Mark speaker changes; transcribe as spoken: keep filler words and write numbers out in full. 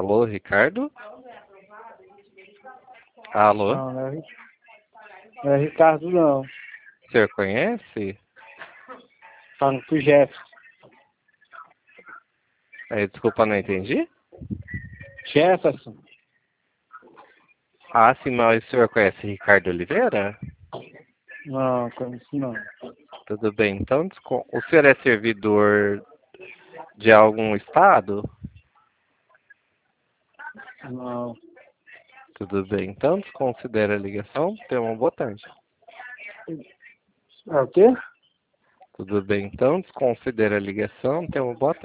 Speaker 1: Alô, Ricardo? Alô?
Speaker 2: Não, não é, Ri- não é Ricardo, não.
Speaker 1: O senhor conhece?
Speaker 2: Fala pro Jefferson.
Speaker 1: É, desculpa, não entendi.
Speaker 2: Jefferson?
Speaker 1: Ah, sim, mas o senhor conhece Ricardo Oliveira?
Speaker 2: Não, conheço não.
Speaker 1: Tudo bem, então desco- o senhor é servidor de algum estado?
Speaker 2: Não.
Speaker 1: Tudo bem, então desconsidera a ligação. Tenha uma boa tarde.
Speaker 2: É o quê?
Speaker 1: Tudo bem, então desconsidera a ligação. Tenha uma boa tarde.